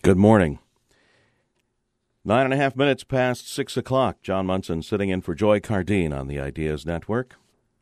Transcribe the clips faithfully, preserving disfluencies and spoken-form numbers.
Good morning. Nine and a half minutes past six o'clock. John Munson sitting in for Joy Cardine on the Ideas Network.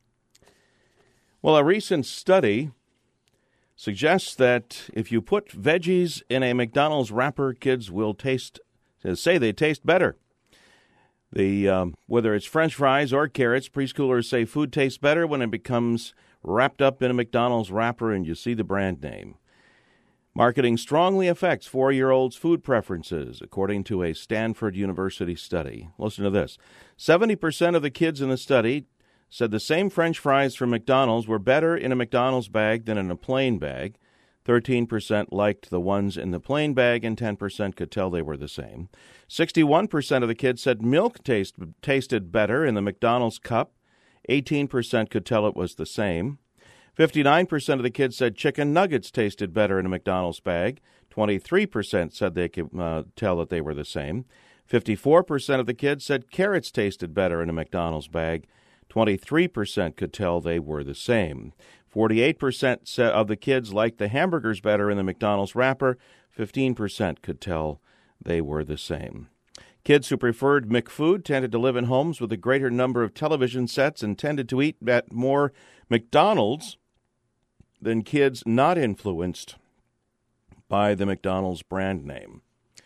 Well, a recent study suggests that if you put veggies in a McDonald's wrapper, kids will taste, say they taste better. The um, whether it's French fries or carrots, preschoolers say food tastes better when it becomes wrapped up in a McDonald's wrapper and you see the brand name. Marketing strongly affects four-year-olds' food preferences, according to a Stanford University study. Listen to this. seventy percent of the kids in the study said the same French fries from McDonald's were better in a McDonald's bag than in a plain bag. thirteen percent liked the ones in the plain bag, and ten percent could tell they were the same. sixty-one percent of the kids said milk taste, tasted better in the McDonald's cup. eighteen percent could tell it was the same. fifty-nine percent of the kids said chicken nuggets tasted better in a McDonald's bag. twenty-three percent said they could uh, tell that they were the same. fifty-four percent of the kids said carrots tasted better in a McDonald's bag. twenty-three percent could tell they were the same. forty-eight percent of the kids liked the hamburgers better in the McDonald's wrapper. fifteen percent could tell they were the same. Kids who preferred McFood tended to live in homes with a greater number of television sets and tended to eat at more McDonald's than kids not influenced by the McDonald's brand name.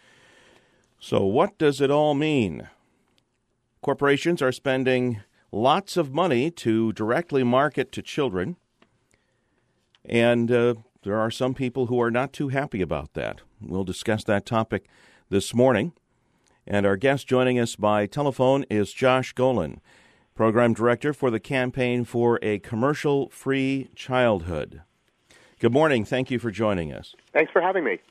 So what does it all mean? Corporations are spending lots of money to directly market to children, and uh, there are some people who are not too happy about that. We'll discuss that topic this morning, and our guest joining us by telephone is Josh Golan, Program Director for the Campaign for a Commercial-Free Childhood. Good morning. Thank you for joining us. Thanks for having me.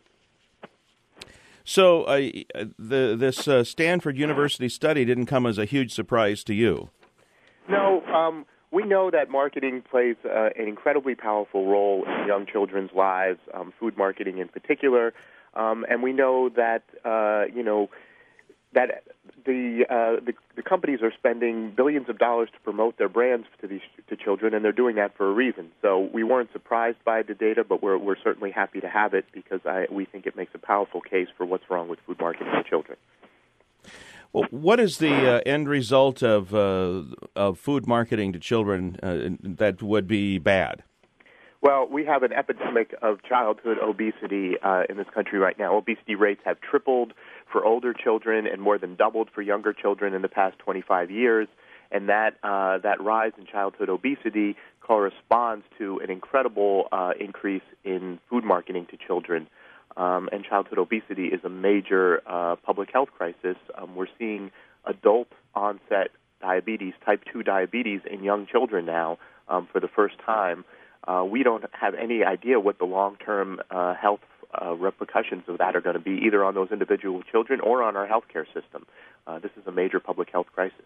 So uh, the, this uh, Stanford University study didn't come as a huge surprise to you. No, um, we know that marketing plays uh, an incredibly powerful role in young children's lives, um, food marketing in particular, um, and we know that, uh, you know, that the, uh, the the companies are spending billions of dollars to promote their brands to these to children, and they're doing that for a reason. So we weren't surprised by the data, but we're we're certainly happy to have it because I, we think it makes a powerful case for what's wrong with food marketing to children. Well, what is the uh, end result of uh, of food marketing to children uh, that would be bad? Well, we have an epidemic of childhood obesity uh, in this country right now. Obesity rates have tripled for older children and more than doubled for younger children in the past twenty-five years. And that uh, that rise in childhood obesity corresponds to an incredible uh, increase in food marketing to children. Um, and childhood obesity is a major uh, public health crisis. Um, we're seeing adult-onset diabetes, type two diabetes, in young children now um, for the first time. Uh, we don't have any idea what the long-term uh, health uh, repercussions of that are going to be, either on those individual children or on our healthcare system. Uh, this is a major public health crisis.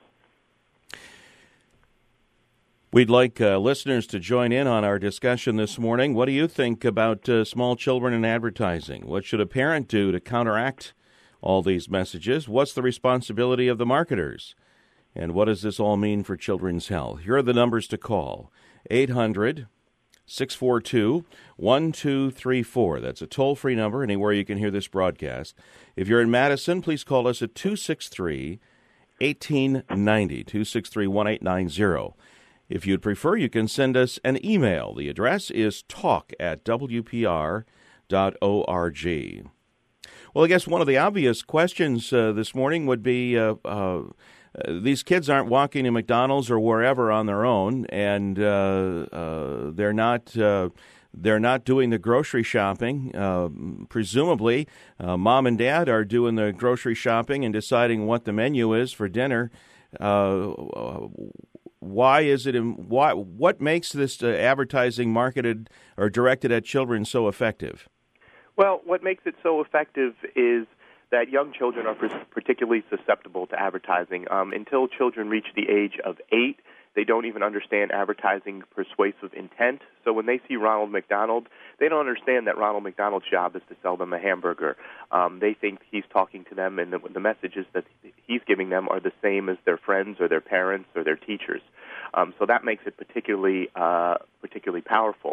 We'd like uh, listeners to join in on our discussion this morning. What do you think about uh, small children and advertising? What should a parent do to counteract all these messages? What's the responsibility of the marketers? And what does this all mean for children's health? Here are the numbers to call. eight hundred, six four two, one two three four. That's a toll-free number anywhere you can hear this broadcast. If you're in Madison, please call us at two six three, one eight nine zero, two six three, one eight nine zero. If you'd prefer, you can send us an email. The address is talk at w p r dot org. Well, I guess one of the obvious questions uh, this morning would be, uh, uh, these kids aren't walking to McDonald's or wherever on their own, and uh, uh, they're not uh, they're not doing the grocery shopping. Uh, presumably, uh, mom and dad are doing the grocery shopping and deciding what the menu is for dinner. Uh, why is it? Why? What makes this uh, advertising marketed or directed at children so effective? Well, what makes it so effective is that young children are particularly susceptible to advertising. Um, until children reach the age of eight, they don't even understand advertising persuasive intent. So when they see Ronald McDonald, they don't understand that Ronald McDonald's job is to sell them a hamburger. Um, they think he's talking to them, and the, the messages that he's giving them are the same as their friends or their parents or their teachers. Um, so that makes it particularly uh, particularly powerful.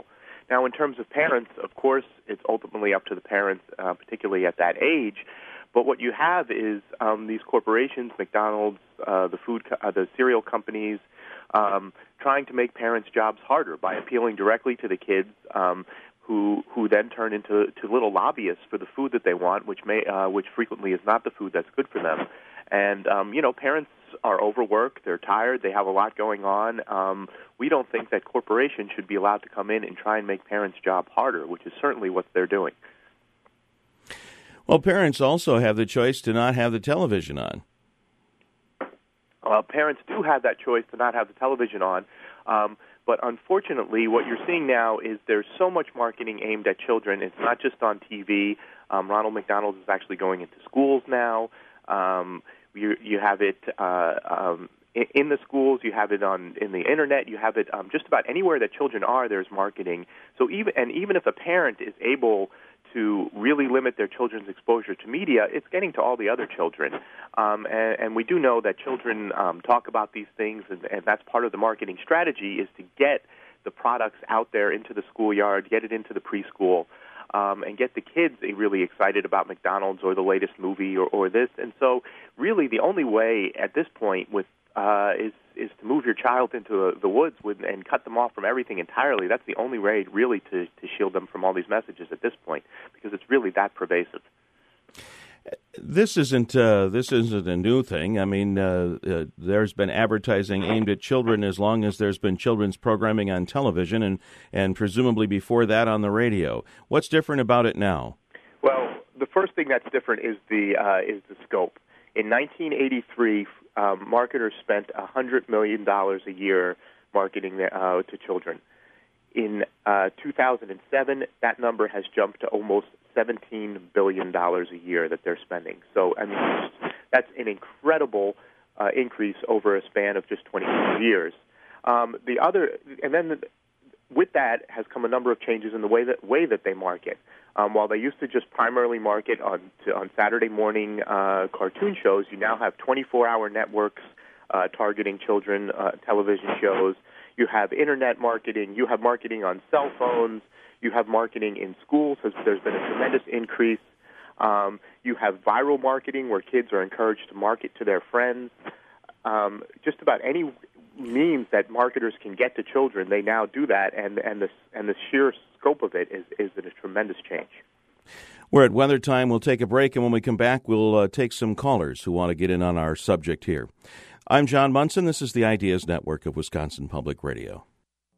Now, in terms of parents, of course, it's ultimately up to the parents, uh, particularly at that age. But what you have is um, these corporations, McDonald's, uh, the food, co- uh, the cereal companies, um, trying to make parents' jobs harder by appealing directly to the kids, um, who who then turn into to little lobbyists for the food that they want, which may uh, which frequently is not the food that's good for them. And um, you know, parents are overworked, they're tired, they have a lot going on. Um, we don't think that corporations should be allowed to come in and try and make parents' job harder, which is certainly what they're doing. Well, parents also have the choice to not have the television on. Uh, parents do have that choice to not have the television on, um, but unfortunately what you're seeing now is there's so much marketing aimed at children. It's not just on T V. Um, Ronald McDonald is actually going into schools now. Um, you, you have it uh, um, in, in the schools. You have it on in the internet. You have it um, just about anywhere that children are. There's marketing. So even and even if a parent is able to really limit their children's exposure to media, it's getting to all the other children. Um, and, and we do know that children um, talk about these things, and, and that's part of the marketing strategy, is to get the products out there into the schoolyard, get it into the preschool, um, and get the kids really excited about McDonald's or the latest movie or, or this. And so really the only way at this point with uh, is is to move your child into uh, the woods with, and cut them off from everything entirely. That's the only way really to, to shield them from all these messages at this point, because it's really that pervasive. This isn't uh, this isn't a new thing. I mean, uh, uh, there's been advertising aimed at children as long as there's been children's programming on television, and, and presumably before that on the radio. What's different about it now? Well, the first thing that's different is the uh, is the scope. In nineteen eighty-three, um, marketers spent one hundred million dollars a year marketing uh, to children. In uh, two thousand seven, that number has jumped to almost seventeen billion dollars a year that they're spending. So, I mean, that's an incredible uh, increase over a span of just twenty-two years. Um, the other, and then the, with that has come a number of changes in the way that way that they market. Um, while they used to just primarily market on to, on Saturday morning uh, cartoon shows, you now have twenty-four hour networks uh, targeting children, uh, television shows. You have internet marketing. You have marketing on cell phones. You have marketing in schools. There's been a tremendous increase. Um, you have viral marketing where kids are encouraged to market to their friends. Um, just about any means that marketers can get to children, they now do that, and and the and the sheer scope of it is is a tremendous change. We're at Weather Time. We'll take a break, and when we come back, we'll uh, take some callers who want to get in on our subject here. I'm John Munson. This is the Ideas Network of Wisconsin Public Radio.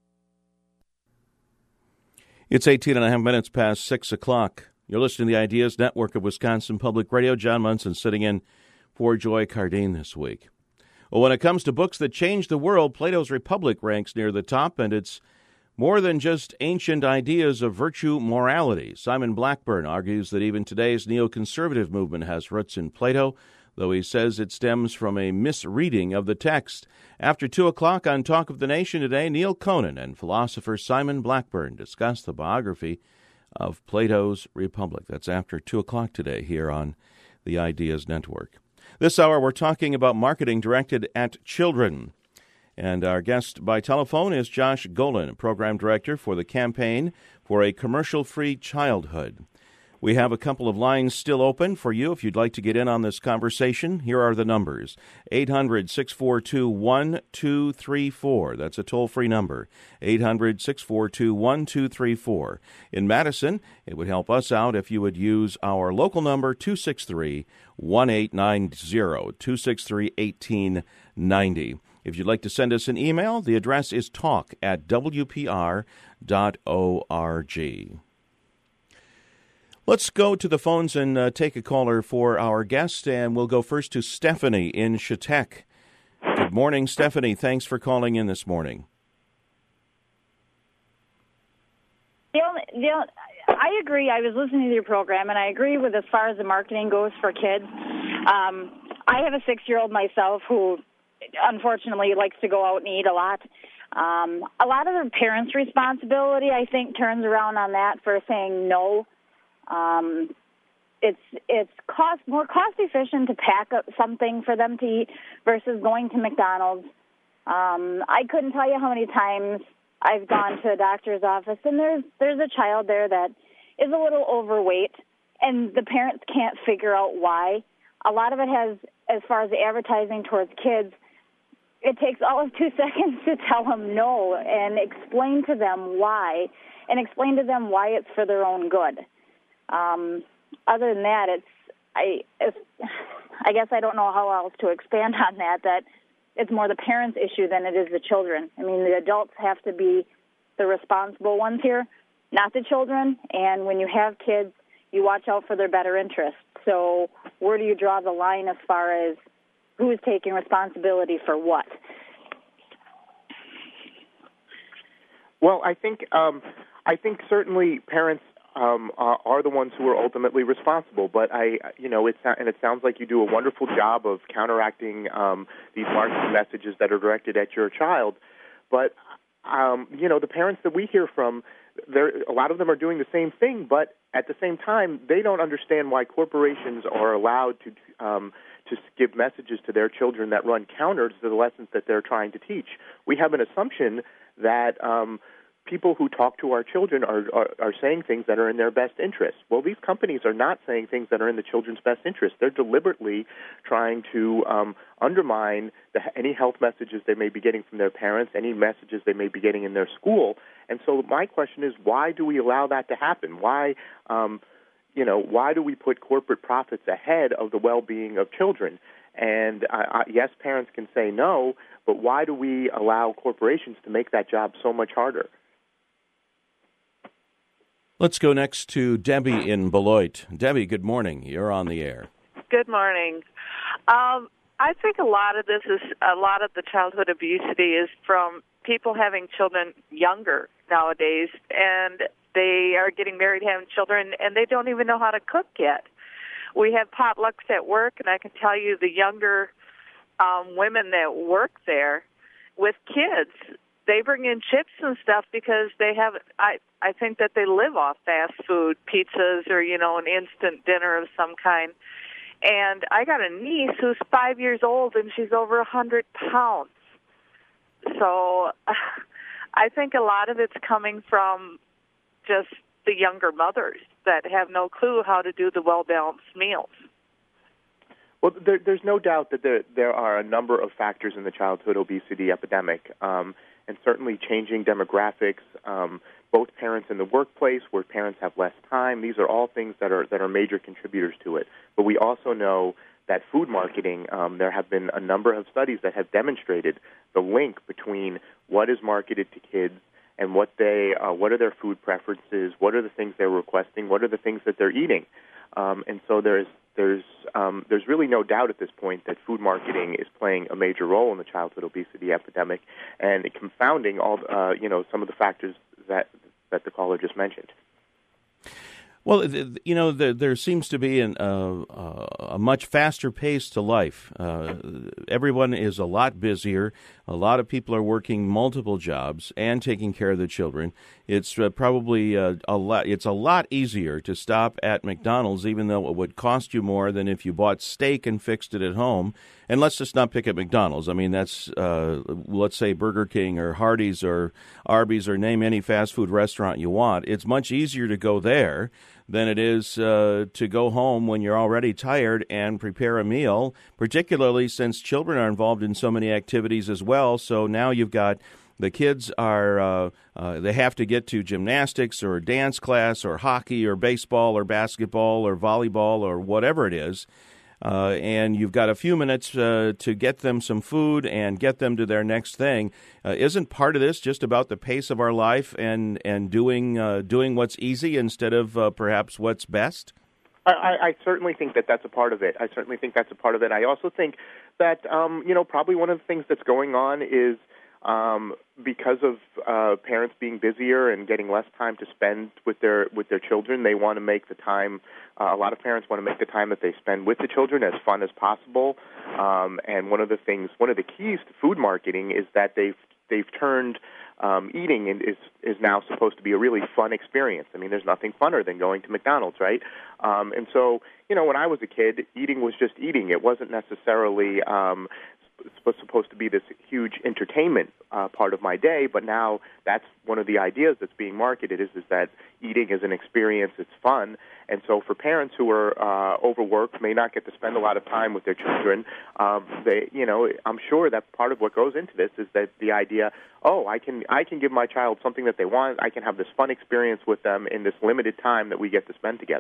It's eighteen and a half minutes past six o'clock. You're listening to the Ideas Network of Wisconsin Public Radio. John Munson sitting in for Joy Cardine this week. Well, when it comes to books that change the world, Plato's Republic ranks near the top, and it's more than just ancient ideas of virtue morality. Simon Blackburn argues that even today's neoconservative movement has roots in Plato, though he says it stems from a misreading of the text. After two o'clock on Talk of the Nation today, Neil Conan and philosopher Simon Blackburn discuss the biography of Plato's Republic. That's after two o'clock today here on the Ideas Network. This hour, we're talking about marketing directed at children. And our guest by telephone is Josh Golan, Program Director for the Campaign for a Commercial-Free Childhood. We have a couple of lines still open for you if you'd like to get in on this conversation. Here are the numbers. eight hundred, six four two, one two three four. That's a toll-free number. eight hundred, six four two, one two three four. In Madison, it would help us out if you would use our local number, two six three, one eight nine zero, two six three, one eight nine zero. If you'd like to send us an email, the address is talk at w p r dot org. Let's go to the phones and uh, take a caller for our guest, and we'll go first to Stephanie in Chautauqua. Good morning, Stephanie. Thanks for calling in this morning. The only, the only, I agree. I was listening to your program, and I agree with as far as the marketing goes for kids. Um, I have a six-year-old myself who, unfortunately, likes to go out and eat a lot. Um, a lot of the parents' responsibility, I think, turns around on that for saying no. Um, it's it's cost more cost efficient to pack up something for them to eat versus going to McDonald's. Um, I couldn't tell you how many times I've gone to a doctor's office, and there's there's a child there that is a little overweight, and the parents can't figure out why. A lot of it has, as far as the advertising towards kids, it takes all of two seconds to tell them no and explain to them why, and explain to them why it's for their own good. Um, other than that, it's I it's, I guess I don't know how else to expand on that, that it's more the parents' issue than it is the children. I mean, the adults have to be the responsible ones here, not the children. And when you have kids, you watch out for their better interests. So where do you draw the line as far as who is taking responsibility for what? Well, I think um, I think certainly parents um, are, are the ones who are ultimately responsible. But I, you know, it's and it sounds like you do a wonderful job of counteracting um, these marketing messages that are directed at your child. But um, you know, the parents that we hear from, there a lot of them are doing the same thing, but at the same time, they don't understand why corporations are allowed to um, to give messages to their children that run counter to the lessons that they're trying to teach. We have an assumption that um, people who talk to our children are, are, are saying things that are in their best interest. Well, these companies are not saying things that are in the children's best interest. They're deliberately trying to um, undermine the, any health messages they may be getting from their parents, any messages they may be getting in their school. And so my question is, why do we allow that to happen? Why, um, you know, why do we put corporate profits ahead of the well-being of children? And uh, uh, yes, parents can say no, but why do we allow corporations to make that job so much harder? Let's go next to Debbie in Beloit. Debbie, good morning. You're on the air. Good morning. Um, I think a lot of this is, a lot of the childhood obesity is from people having children younger nowadays, and they are getting married, having children, and they don't even know how to cook yet. We have potlucks at work, and I can tell you the younger um, women that work there with kids, they bring in chips and stuff because they have, I, I think that they live off fast food, pizzas, or, you know, an instant dinner of some kind. And I got a niece who's five years old, and she's over one hundred pounds. So I think a lot of it's coming from just the younger mothers that have no clue how to do the well-balanced meals. Well, there, there's no doubt that there, there are a number of factors in the childhood obesity epidemic, um, and certainly changing demographics, um, both parents in the workplace where parents have less time. These are all things that are that are major contributors to it. But we also know that food marketing, um, there have been a number of studies that have demonstrated the link between what is marketed to kids and what they, uh, what are their food preferences, what are the things they're requesting, what are the things that they're eating. Um, and so there's there's um, there's really no doubt at this point that food marketing is playing a major role in the childhood obesity epidemic, and confounding all uh, you know some of the factors that that the caller just mentioned. Well, you know, there seems to be an, uh, a much faster pace to life. Uh, everyone is a lot busier. A lot of people are working multiple jobs and taking care of the children. It's uh, probably uh, a lot. It's a lot easier to stop at McDonald's, even though it would cost you more than if you bought steak and fixed it at home. And let's just not pick at McDonald's. I mean, that's uh, let's say Burger King or Hardee's or Arby's, or name any fast food restaurant you want. It's much easier to go there than it is uh, to go home when you're already tired and prepare a meal, particularly since children are involved in so many activities as well. So now you've got the kids are, uh, uh, they have to get to gymnastics or dance class or hockey or baseball or basketball or volleyball or whatever it is. Uh, and you've got a few minutes uh, to get them some food and get them to their next thing. Uh, isn't part of this just about the pace of our life and and doing uh, doing what's easy instead of uh, perhaps what's best? I, I certainly think that that's a part of it. I certainly think that's a part of it. I also think that um, you know probably one of the things that's going on is um, because of uh, parents being busier and getting less time to spend with their with their children, they want to make the time. Uh, a lot of parents want to make the time that they spend with the children as fun as possible. Um, and one of the things, one of the keys to food marketing is that they've they've turned um, eating and is is now supposed to be a really fun experience. I mean, there's nothing funner than going to McDonald's, right? Um, and so, you know, when I was a kid, eating was just eating. It wasn't necessarily um, was supposed to be this huge entertainment uh, part of my day, but now that's one of the ideas that's being marketed is, is that eating is an experience, it's fun. And so for parents who are uh, overworked, may not get to spend a lot of time with their children, um, they, you know, I'm sure that part of what goes into this is that the idea, oh, I can I can give my child something that they want, I can have this fun experience with them in this limited time that we get to spend together.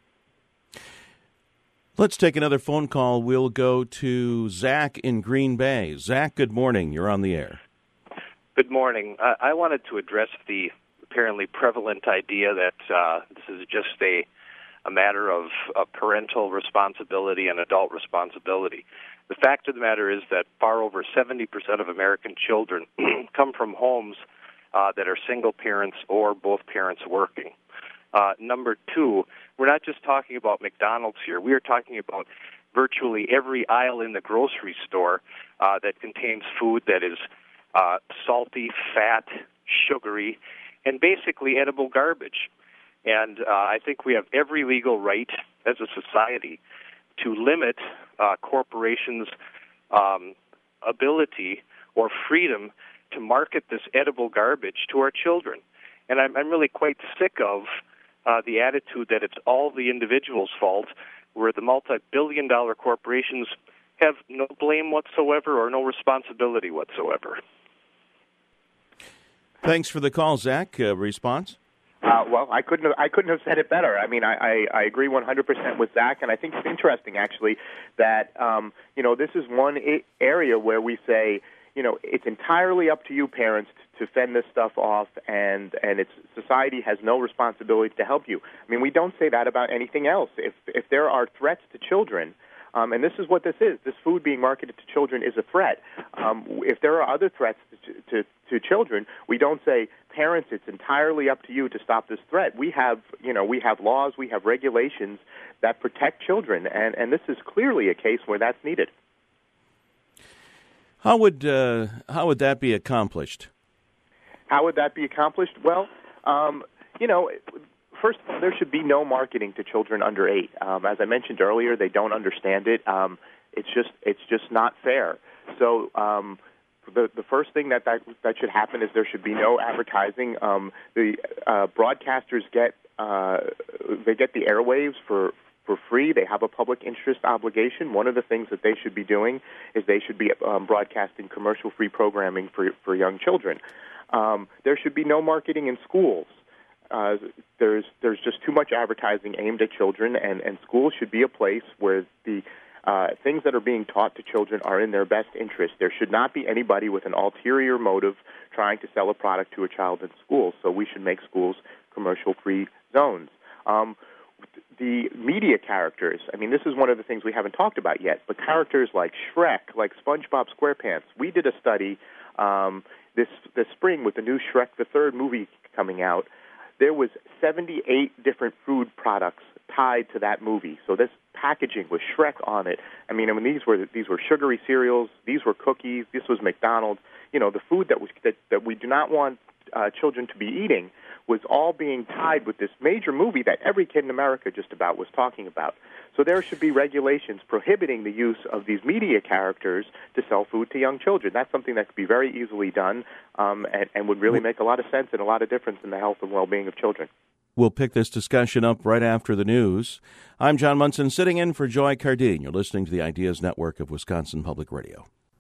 Let's take another phone call. We'll go to Zach in Green Bay. Zach, good morning. You're on the air. Good morning. Uh, I wanted to address the apparently prevalent idea that uh, this is just a, a matter of uh, parental responsibility and adult responsibility. The fact of the matter is that far over seventy percent of American children come from homes uh, that are single parents or both parents working. Uh, number two, we're not just talking about McDonald's here. We are talking about virtually every aisle in the grocery store uh, that contains food that is uh, salty, fat, sugary, and basically edible garbage. And uh, I think we have every legal right as a society to limit uh, corporations' um, ability or freedom to market this edible garbage to our children. And I'm, I'm really quite sick of Uh, the attitude that it's all the individual's fault, where the multi-billion dollar corporations have no blame whatsoever or no responsibility whatsoever. Thanks for the call, Zach. Uh, response? Uh, well, I couldn't have, I couldn't have said it better. I mean, I, I, I agree one hundred percent with Zach, and I think it's interesting, actually, that, um, you know, this is one I- area where we say, you know, it's entirely up to you, parents, to fend this stuff off, and and it's society has no responsibility to help you. I mean, we don't say that about anything else. If if there are threats to children, um, and this is what this is, this food being marketed to children is a threat. Um, if there are other threats to, to to children, we don't say, parents, it's entirely up to you to stop this threat. We have, you know, we have laws, we have regulations that protect children, and and this is clearly a case where that's needed. How would uh, how would that be accomplished? How would that be accomplished? Well, um, you know, first of all, there should be no marketing to children under eight. Um, as I mentioned earlier, they don't understand it. Um, it's just it's just not fair. So um, the the first thing that, that that should happen is there should be no advertising. Um, the uh, broadcasters get uh, they get the airwaves for. for free. They have a public interest obligation. One of the things that they should be doing is they should be um, broadcasting commercial-free programming for for young children. Um, there should be no marketing in schools. Uh, there's there's just too much advertising aimed at children, and, and schools should be a place where the uh, things that are being taught to children are in their best interest. There should not be anybody with an ulterior motive trying to sell a product to a child in schools. So we should make schools commercial-free zones. Um, The media characters, I mean, this is one of the things we haven't talked about yet, but characters like Shrek, like SpongeBob SquarePants. We did a study um, this this spring with the new Shrek the Third movie coming out. There was seventy-eight different food products tied to that movie. So this packaging with Shrek on it. I mean, I mean these were these were sugary cereals, these were cookies, this was McDonald's. You know, the food that was that, that we do not want uh, children to be eating was all being tied with this major movie that every kid in America just about was talking about. So there should be regulations prohibiting the use of these media characters to sell food to young children. That's something that could be very easily done um, and, and would really make a lot of sense and a lot of difference in the health and well-being of children. We'll pick this discussion up right after the news. I'm John Munson, sitting in for Joy Cardine. You're listening to the Ideas Network of Wisconsin Public Radio.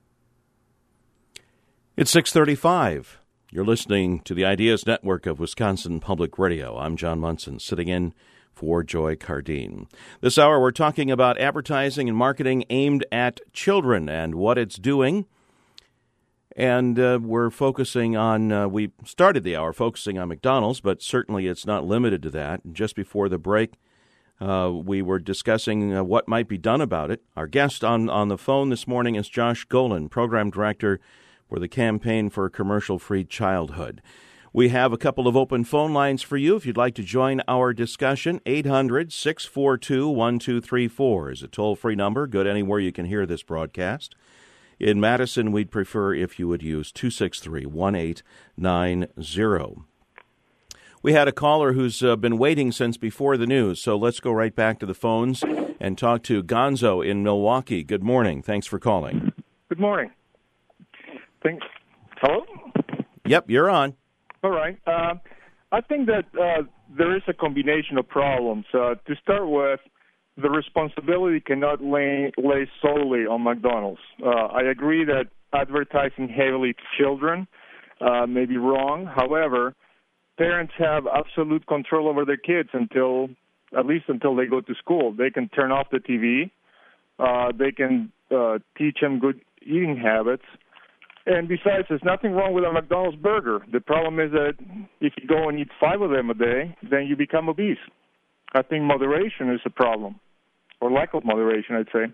It's six thirty-five. You're listening to the Ideas Network of Wisconsin Public Radio. I'm John Munson, sitting in for Joy Cardine. This hour, we're talking about advertising and marketing aimed at children and what it's doing. And uh, we're focusing on, uh, we started the hour focusing on McDonald's, but certainly it's not limited to that. And just before the break, uh, we were discussing uh, what might be done about it. Our guest on, on the phone this morning is Josh Golan, Program Director for the Campaign for Commercial-Free Childhood. We have a couple of open phone lines for you if you'd like to join our discussion. eight hundred, six four two, one two three four is a toll-free number, good anywhere you can hear this broadcast. In Madison, we'd prefer if you would use two six three, one eight nine zero. We had a caller who's uh, been waiting since before the news, so let's go right back to the phones and talk to Gonzo in Milwaukee. Good morning. Thanks for calling. Good morning. Thanks. Hello? Yep, you're on. All right. Uh, I think that uh, there is a combination of problems. Uh, to start with, the responsibility cannot lay, lay solely on McDonald's. Uh, I agree that advertising heavily to children uh, may be wrong. However, parents have absolute control over their kids until, at least until they go to school. They can turn off the T V. Uh, they can uh, teach them good eating habits. And besides, there's nothing wrong with a McDonald's burger. The problem is that if you go and eat five of them a day, then you become obese. I think moderation is a problem, or lack of moderation, I'd say.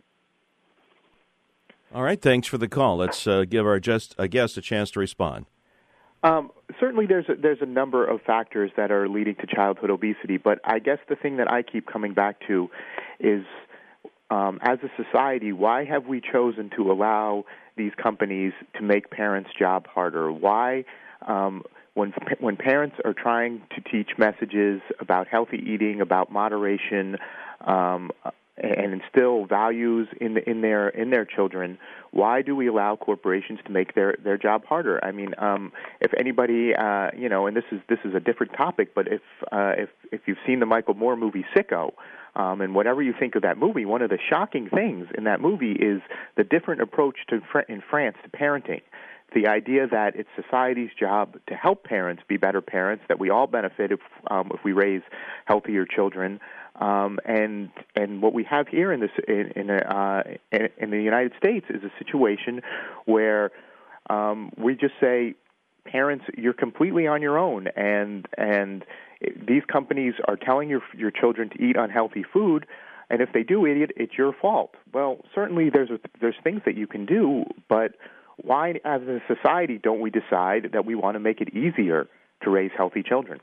All right, thanks for the call. Let's uh, give our just, uh, guest a chance to respond. Um, certainly there's a, there's a number of factors that are leading to childhood obesity, but I guess the thing that I keep coming back to is, um, as a society, why have we chosen to allow these companies to make parents' job harder? Why, um, when when parents are trying to teach messages about healthy eating, about moderation, um, and instill values in the, in their in their children, why do we allow corporations to make their, their job harder? I mean, um, if anybody, uh, you know, and this is this is a different topic, but if uh, if if you've seen the Michael Moore movie Sicko, um, and whatever you think of that movie, one of the shocking things in that movie is the different approach to in France to parenting. The idea that it's society's job to help parents be better parents, that we all benefit if um, if we raise healthier children. Um, and and what we have here in this in in, uh, in in the United States is a situation where um, we just say, parents, you're completely on your own, and and these companies are telling your your children to eat unhealthy food, and if they do eat it, it's your fault. Well, certainly there's a, there's things that you can do, but why, as a society, don't we decide that we want to make it easier to raise healthy children?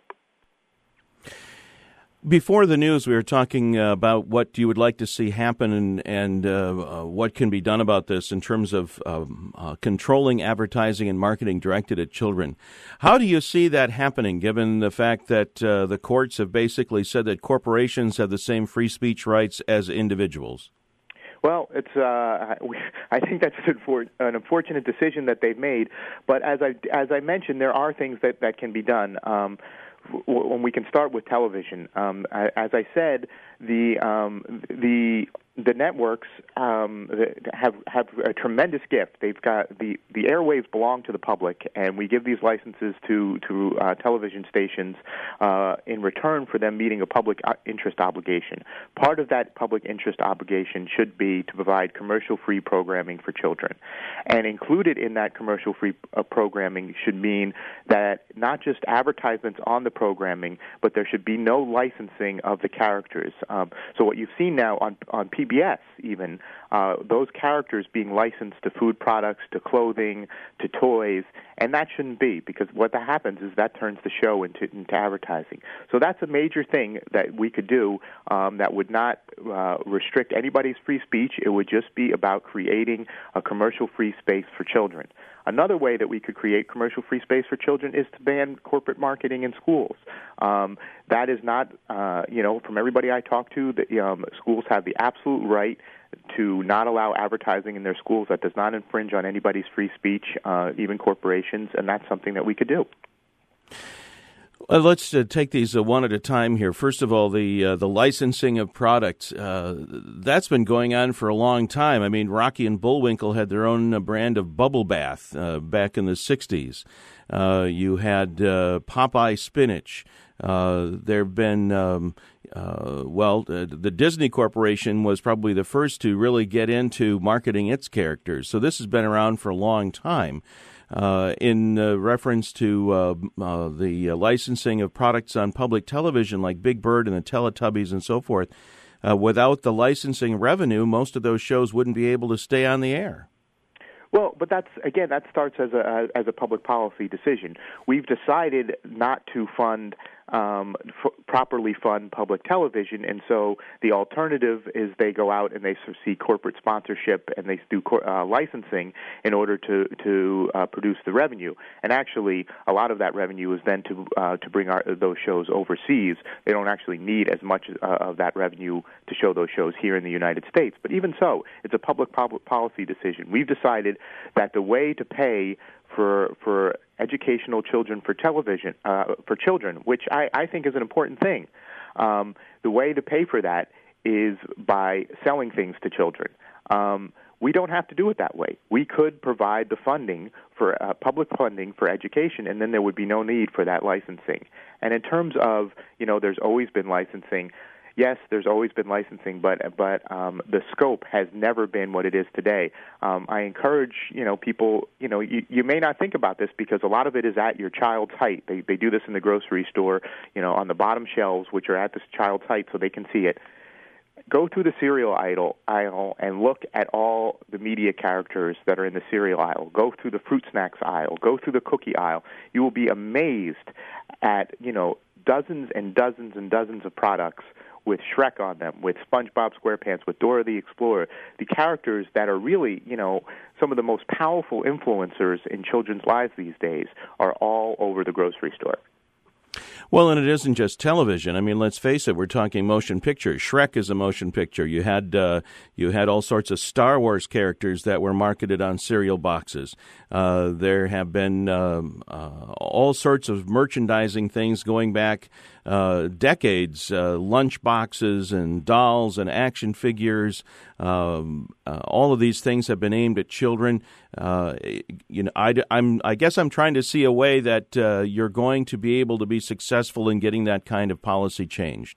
Before the news, we were talking uh, about what you would like to see happen and, and uh, uh, what can be done about this in terms of um, uh, controlling advertising and marketing directed at children. How do you see that happening, given the fact that uh, the courts have basically said that corporations have the same free speech rights as individuals? Well, it's. Uh, I think that's an unfortunate decision that they've made. But as I as I mentioned, there are things that, that can be done. Um, when we can start with television, um, as I said, the um, the the networks um, have have a tremendous gift. They've got the, the airwaves belong to the public, and we give these licenses to to uh, television stations uh, in return for them meeting a public interest obligation. Part of that public interest obligation should be to provide commercial-free programming for children, and included in that commercial-free uh, programming should mean that not just advertisements on the programming, but there should be no licensing of the characters. Um, so what you've seen now on on P B S, even, uh, those characters being licensed to food products, to clothing, to toys, and that shouldn't be, because what that happens is that turns the show into, into advertising. So that's a major thing that we could do um, that would not uh, restrict anybody's free speech. It would just be about creating a commercial-free space for children. Another way that we could create commercial-free space for children is to ban corporate marketing in schools. Um, that is not, uh, you know, from everybody I talk to, the, um, schools have the absolute right to not allow advertising in their schools that does not infringe on anybody's free speech, uh, even corporations, and that's something that we could do. Well, let's uh, take these uh, one at a time here. First of all, the uh, the licensing of products, uh, that's been going on for a long time. I mean, Rocky and Bullwinkle had their own uh, brand of bubble bath uh, back in the sixties. Uh, you had uh, Popeye spinach. Uh, there have been, um, uh, well, uh, the Disney Corporation was probably the first to really get into marketing its characters. So this has been around for a long time. Uh, in uh, reference to uh, uh, the uh, licensing of products on public television like Big Bird and the Teletubbies and so forth, uh, without the licensing revenue, most of those shows wouldn't be able to stay on the air. Well, but that's, again, that starts as a as a public policy decision. We've decided not to fund um, f- properly fund public television, and so the alternative is they go out and they see corporate sponsorship and they do cor- uh, licensing in order to to uh, produce the revenue. And actually, a lot of that revenue is then to uh, to bring our, those shows overseas. They don't actually need as much uh, of that revenue to show those shows here in the United States. But even so, it's a public public policy decision. We've decided that the way to pay for for educational children for television uh, for children, which I, I think is an important thing. Um, the way to pay for that is by selling things to children. Um, we don't have to do it that way. We could provide the funding for uh, public funding for education, and then there would be no need for that licensing. And in terms of, you know, there's always been licensing. Yes, there's always been licensing, but but um, the scope has never been what it is today. Um, I encourage, you know, people, you know, you, you may not think about this because a lot of it is at your child's height. They they do this in the grocery store, you know, on the bottom shelves, which are at this child's height so they can see it. Go through the cereal aisle, aisle and look at all the media characters that are in the cereal aisle. Go through the fruit snacks aisle. Go through the cookie aisle. You will be amazed at, you know, dozens and dozens and dozens of products with Shrek on them, with SpongeBob SquarePants, with Dora the Explorer, the characters that are really, you know, some of the most powerful influencers in children's lives these days are all over the grocery store. Well, and it isn't just television. I mean, let's face it, we're talking motion pictures. Shrek is a motion picture. You had uh, you had all sorts of Star Wars characters that were marketed on cereal boxes. Uh, there have been um, uh, all sorts of merchandising things going back uh, decades, uh, lunch boxes and dolls and action figures. Um, uh, all of these things have been aimed at children. Uh, you know, I, I'm, I guess I'm trying to see a way that uh, you're going to be able to be successful in getting that kind of policy changed.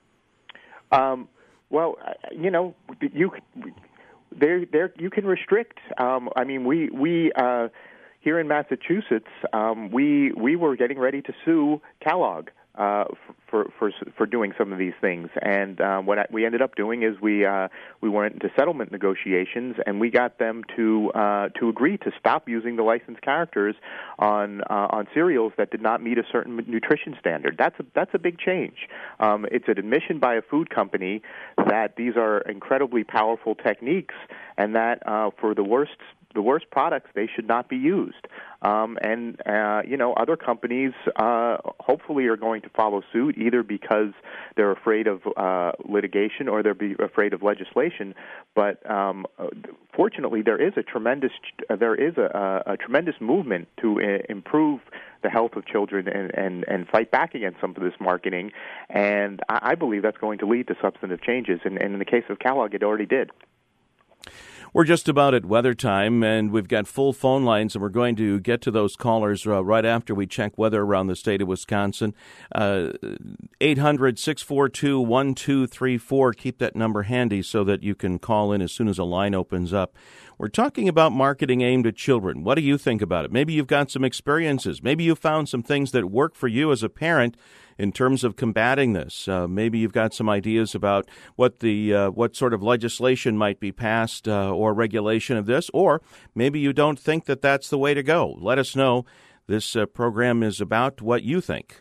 Um, well, you know, you there, there, you can restrict. Um, I mean, we we uh, here in Massachusetts, um, we we were getting ready to sue Kellogg Uh, for for for doing some of these things, and uh, what we ended up doing is we uh, we went into settlement negotiations, and we got them to uh, to agree to stop using the licensed characters on uh, on cereals that did not meet a certain nutrition standard. That's a that's a big change. Um, it's an admission by a food company that these are incredibly powerful techniques, and that uh, for the worst. The worst products, they should not be used. Um, and, uh, you know, other companies uh, hopefully are going to follow suit, either because they're afraid of uh, litigation or they're be afraid of legislation. But um, fortunately, there is a tremendous uh, there is a, a, a tremendous movement to uh, improve the health of children and, and, and fight back against some of this marketing. And I, I believe that's going to lead to substantive changes. And, and in the case of Kellogg, it already did. We're just about at weather time, and we've got full phone lines, and we're going to get to those callers uh, right after we check weather around the state of Wisconsin. Uh, eight hundred, six four two, one two three four. Keep that number handy so that you can call in as soon as a line opens up. We're talking about marketing aimed at children. What do you think about it? Maybe you've got some experiences. Maybe you found some things that work for you as a parent in terms of combating this. Uh, maybe you've got some ideas about what the uh, what sort of legislation might be passed uh, or regulation of this, or maybe you don't think that that's the way to go. Let us know. This uh, program is about what you think.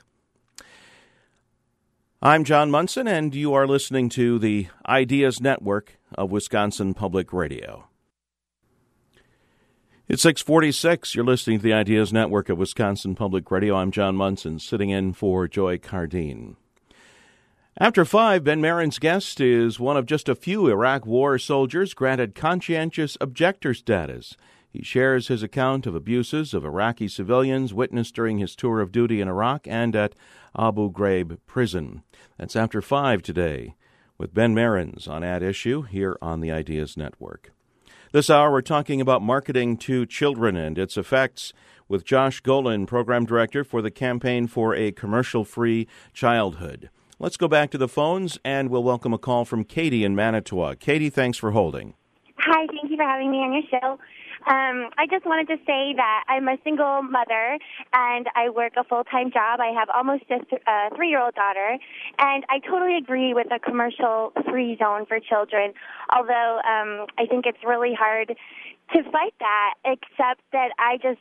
I'm John Munson, and you are listening to the Ideas Network of Wisconsin Public Radio. It's six forty-six. You're listening to the Ideas Network of Wisconsin Public Radio. I'm John Munson, sitting in for Joy Cardine. After five, Ben Maren's guest is one of just a few Iraq War soldiers granted conscientious objector status. He shares his account of abuses of Iraqi civilians witnessed during his tour of duty in Iraq and at Abu Ghraib prison. That's after five today with Ben Marens on At Issue here on the Ideas Network. This hour, we're talking about marketing to children and its effects with Josh Golan, Program Director for the Campaign for a Commercial-Free Childhood. Let's go back to the phones, and we'll welcome a call from Katie in Manitowoc. Katie, thanks for holding. Hi, thank you for having me on your show. Um, I just wanted to say that I'm a single mother, and I work a full-time job. I have almost a th- uh, three-year-old daughter, and I totally agree with a commercial-free zone for children, although um, I think it's really hard to fight that, except that I just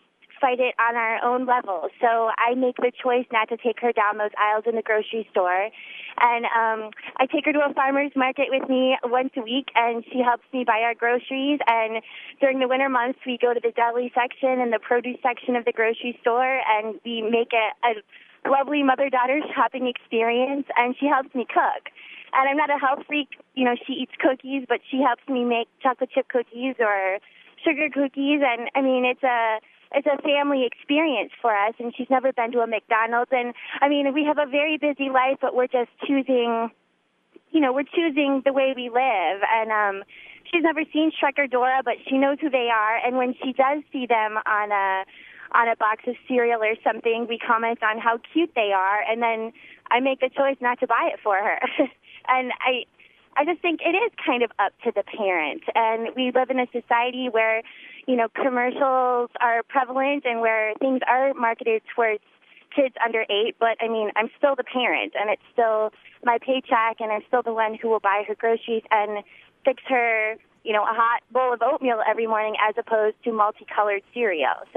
fight it on our own level. So I make the choice not to take her down those aisles in the grocery store. And um, I take her to a farmer's market with me once a week, and she helps me buy our groceries. And during the winter months, we go to the deli section and the produce section of the grocery store, and we make it a lovely mother-daughter shopping experience, and she helps me cook. And I'm not a health freak. You know, she eats cookies, but she helps me make chocolate chip cookies or sugar cookies. And, I mean, it's a it's a family experience for us, and she's never been to a McDonald's. And, I mean, we have a very busy life, but we're just choosing, you know, we're choosing the way we live. And um, she's never seen Shrek or Dora, but she knows who they are. And when she does see them on a on a box of cereal or something, we comment on how cute they are, and then I make the choice not to buy it for her. And I I just think it is kind of up to the parent. And we live in a society where, you know, commercials are prevalent and where things are marketed towards kids under eight. But, I mean, I'm still the parent, and it's still my paycheck, and I'm still the one who will buy her groceries and fix her, you know, a hot bowl of oatmeal every morning as opposed to multicolored cereal. So,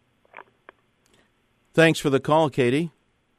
thanks for the call, Katie.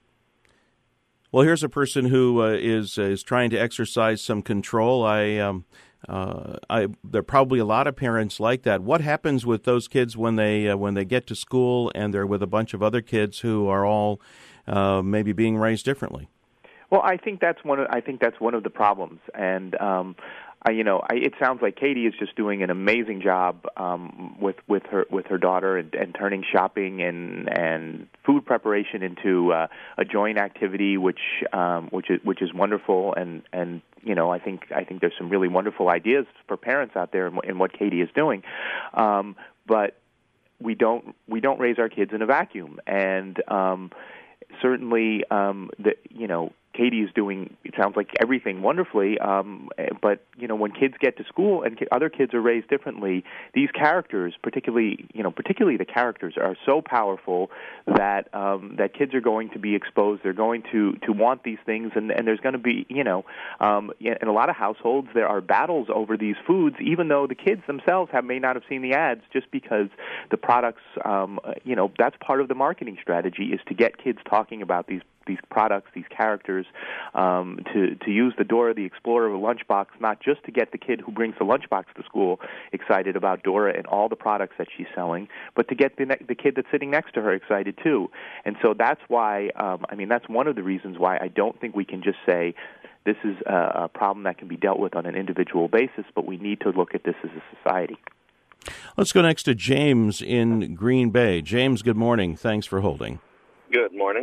Well, here's a person who uh, is uh, is trying to exercise some control. I, um, uh, I, there are probably a lot of parents like that. What happens with those kids when they uh, when they get to school and they're with a bunch of other kids who are all uh, maybe being raised differently? Well, I think that's one. Of, I think that's one of the problems, and um, I, you know, I, it sounds like Katie is just doing an amazing job um, with with her with her daughter and, and turning shopping and and food preparation into uh, a joint activity, which um, which is which is wonderful. And, and you know, I think I think there's some really wonderful ideas for parents out there in, in what Katie is doing, um, but we don't we don't raise our kids in a vacuum, and um, certainly um, the you know. Katie is doing, it sounds like, everything wonderfully, um, but, you know, when kids get to school and other kids are raised differently, these characters, particularly, you know, particularly the characters, are so powerful that um, that kids are going to be exposed. They're going to, to want these things, and, and there's going to be, you know, um, in a lot of households, there are battles over these foods, even though the kids themselves have may not have seen the ads, just because the products, um, you know, that's part of the marketing strategy, is to get kids talking about these these products, these characters, um, to, to use the Dora the Explorer lunchbox, not just to get the kid who brings the lunchbox to school excited about Dora and all the products that she's selling, but to get the, ne- the kid that's sitting next to her excited too. And so that's why, um, I mean, that's one of the reasons why I don't think we can just say this is a, a problem that can be dealt with on an individual basis, but we need to look at this as a society. Let's go next to James in Green Bay. James, good morning. Thanks for holding. Good morning.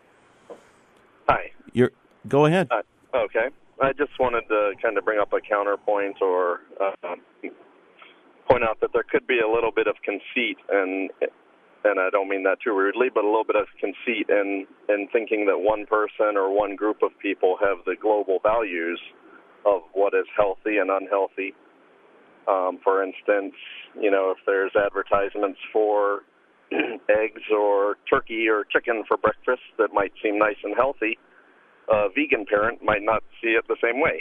Hi. You're, go ahead. Uh, okay. I just wanted to kind of bring up a counterpoint or uh, point out that there could be a little bit of conceit, and and I don't mean that too rudely, but a little bit of conceit in, in thinking that one person or one group of people have the global values of what is healthy and unhealthy. Um, for instance, you know, if there's advertisements for eggs or turkey or chicken for breakfast that might seem nice and healthy, a vegan parent might not see it the same way.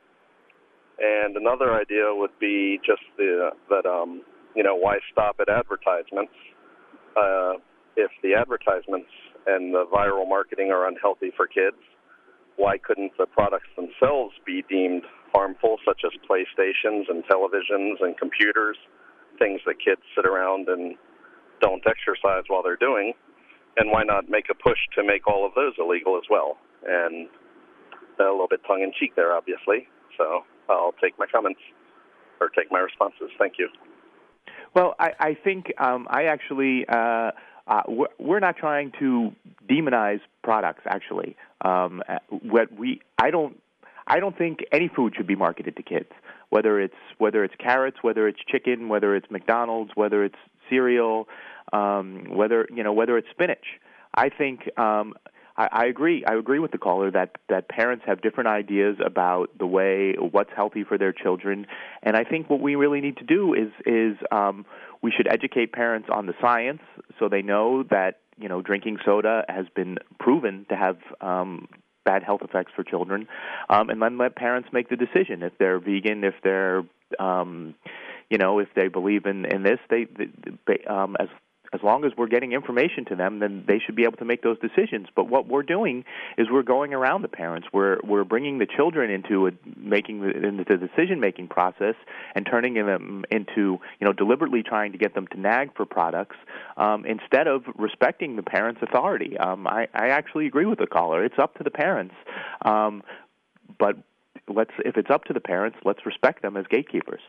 And another idea would be just the, that, um, you know, why stop at advertisements? Uh, if the advertisements and the viral marketing are unhealthy for kids, why couldn't the products themselves be deemed harmful, such as PlayStations and televisions and computers, things that kids sit around and don't exercise while they're doing, and why not make a push to make all of those illegal as well? And a little bit tongue-in-cheek there, obviously, so I'll take my comments, or take my responses. Thank you. Well, I, I think um, I actually, uh, uh, we're, we're not trying to demonize products, actually. Um, what we, I don't, I don't think any food should be marketed to kids, whether it's whether it's carrots, whether it's chicken, whether it's McDonald's, whether it's cereal, um, whether you know whether it's spinach. I think um, I, I agree. I agree with the caller that that parents have different ideas about the way what's healthy for their children, and I think what we really need to do is is um, we should educate parents on the science so they know that you know drinking soda has been proven to have um, bad health effects for children, um, and then let parents make the decision if they're vegan, if they're um, you know, if they believe in, in this, they, they um, as as long as we're getting information to them, then they should be able to make those decisions. But what we're doing is we're going around the parents. We're we're bringing the children into a, making the, into the decision-making process and turning them into, you know, deliberately trying to get them to nag for products um, instead of respecting the parents' authority. Um, I, I actually agree with the caller. It's up to the parents. Um, but let's if it's up to the parents, let's respect them as gatekeepers.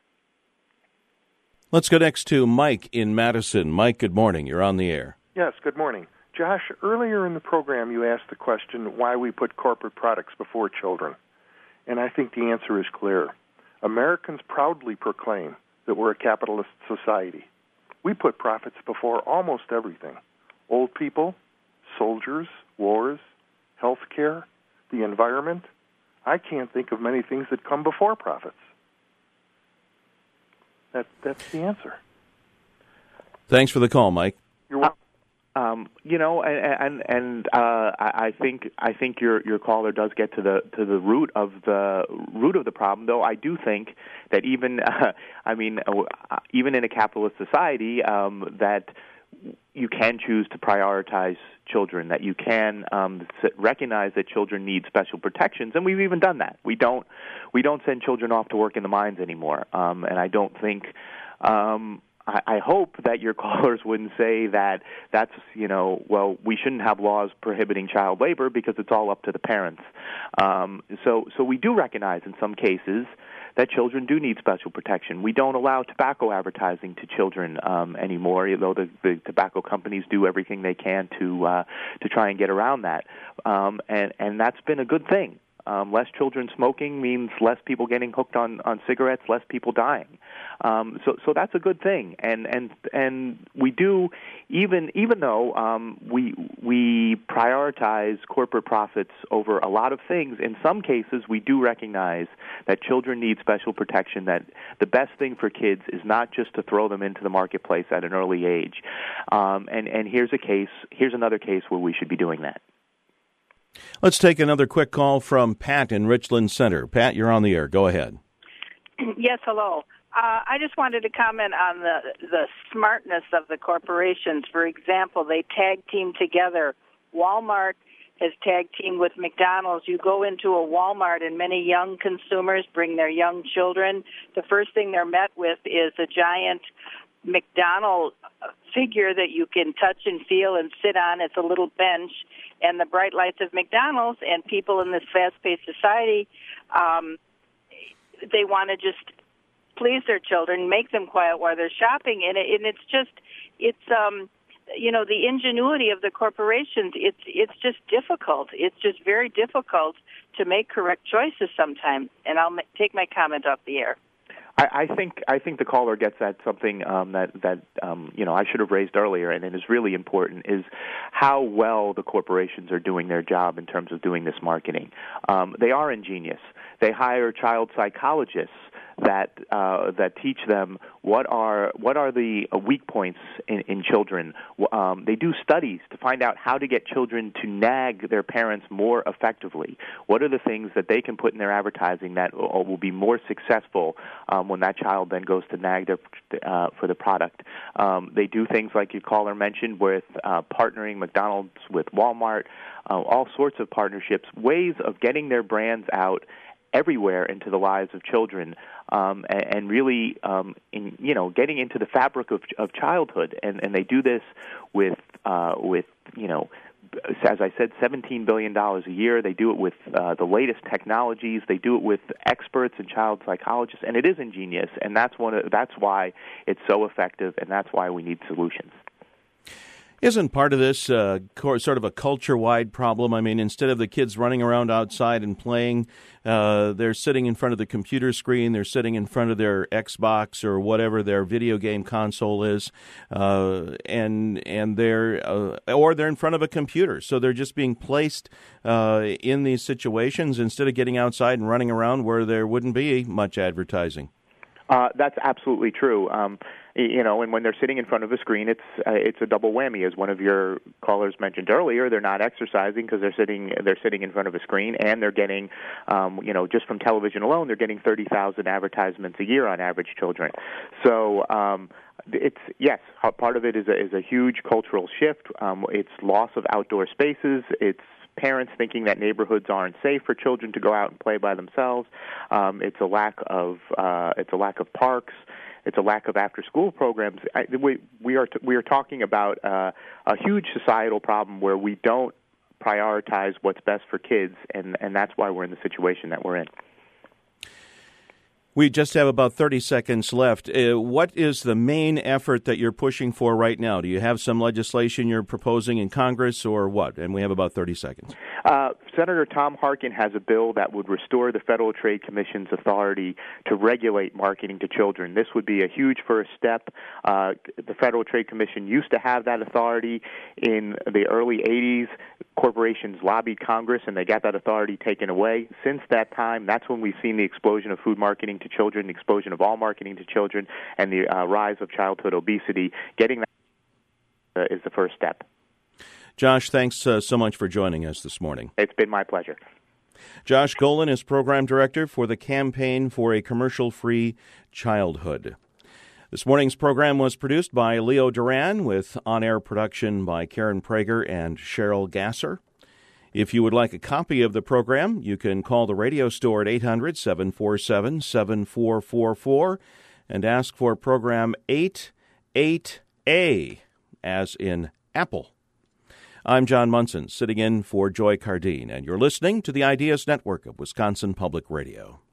Let's go next to Mike in Madison. Mike, good morning. You're on the air. Yes, good morning. Josh, earlier in the program you asked the question why we put corporate products before children. And I think the answer is clear. Americans proudly proclaim that we're a capitalist society. We put profits before almost everything. Old people, soldiers, wars, health care, the environment. I can't think of many things that come before profits. That, that's the answer. Thanks for the call, Mike. You're welcome. Um, you know, and and, and uh, I think I think your your caller does get to the to the root of the root of the problem. Though I do think that even uh, I mean uh, even in a capitalist society, um, that you can choose to prioritize children, that you can um, recognize that children need special protections, and we've even done that. We don't we don't send children off to work in the mines anymore, um, and I don't think. Um, I, I hope that your callers wouldn't say that that's, you know, well, we shouldn't have laws prohibiting child labor because it's all up to the parents. Um, so, so we do recognize in some cases that children do need special protection. We don't allow tobacco advertising to children um, anymore, though the, the tobacco companies do everything they can to uh, to try and get around that, um, and and that's been a good thing. Um, less children smoking means less people getting hooked on, on cigarettes, less people dying. Um, so so that's a good thing, and and and we do even even though um, we we prioritize corporate profits over a lot of things. In some cases, we do recognize that children need special protection. That the best thing for kids is not just to throw them into the marketplace at an early age. Um, and and here's a case. Here's another case where we should be doing that. Let's take another quick call from Pat in Richland Center. Pat, you're on the air. Go ahead. Yes, hello. Uh, I just wanted to comment on the the smartness of the corporations. For example, they tag team together. Walmart has tag teamed with McDonald's. You go into a Walmart and many young consumers bring their young children. The first thing they're met with is a giant McDonald's figure that you can touch and feel and sit on. It's a little bench, and the bright lights of McDonald's, and people in this fast-paced society, um, they want to just please their children, make them quiet while they're shopping, and, it, and it's just, it's, um, you know, the ingenuity of the corporations, it's, it's just difficult. It's just very difficult to make correct choices sometimes, and I'll ma- take my comment off the air. I, I think I think the caller gets at something um, that that um, you know I should have raised earlier, and it is really important: is how well the corporations are doing their job in terms of doing this marketing. Um, they are ingenious. They hire child psychologists that uh, that teach them what are what are the weak points in, in children. Um, they do studies to find out how to get children to nag their parents more effectively. What are the things that they can put in their advertising that will, will be more successful um, when that child then goes to nag their, uh, for the product? Um, they do things like your caller mentioned with uh, partnering McDonald's with Walmart, uh, all sorts of partnerships, ways of getting their brands out everywhere into the lives of children, um, and, and really, um, in, you know, getting into the fabric of, of childhood. And, and they do this with, uh, with, you know, as I said, seventeen billion dollars a year. They do it with uh, the latest technologies. They do it with experts and child psychologists, and it is ingenious. And that's one. Of, that's why it's so effective, and that's why we need solutions. Isn't part of this uh, sort of a culture-wide problem? I mean, instead of the kids running around outside and playing, uh, they're sitting in front of the computer screen, they're sitting in front of their Xbox or whatever their video game console is, uh, and and they're uh, or they're in front of a computer. So they're just being placed uh, in these situations instead of getting outside and running around where there wouldn't be much advertising. Uh, that's absolutely true. Um, you know, and when they're sitting in front of a screen, it's uh, it's a double whammy. As one of your callers mentioned earlier, they're not exercising because they're sitting they're sitting in front of a screen, and they're getting, um, you know, just from television alone, they're getting thirty thousand advertisements a year on average children. So. Um, it's yes, part of it is a, is a huge cultural shift. Um, it's loss of outdoor spaces. It's parents thinking that neighborhoods aren't safe for children to go out and play by themselves. Um, it's a lack of uh, it's a lack of parks. It's a lack of after-school programs. I, we we are t- we are talking about uh, a huge societal problem where we don't prioritize what's best for kids, and, and that's why we're in the situation that we're in. We just have about thirty seconds left. Uh, what is the main effort that you're pushing for right now? Do you have some legislation you're proposing in Congress or what? And we have about thirty seconds. Uh, Senator Tom Harkin has a bill that would restore the Federal Trade Commission's authority to regulate marketing to children. This would be a huge first step. Uh, the Federal Trade Commission used to have that authority in the early eighties. Corporations lobbied Congress, and they got that authority taken away. Since that time, that's when we've seen the explosion of food marketing to children, the explosion of all marketing to children, and the uh, rise of childhood obesity. Getting that uh, is the first step. Josh, thanks uh, so much for joining us this morning. It's been my pleasure. Josh Golan is Program Director for the Campaign for a Commercial-Free Childhood. This morning's program was produced by Leo Duran with on-air production by Karen Prager and Cheryl Gasser. If you would like a copy of the program, you can call the radio store at eight hundred, seven four seven, seven four four four and ask for program eight eight A, as in Apple. I'm John Munson, sitting in for Joy Cardine, and you're listening to the Ideas Network of Wisconsin Public Radio.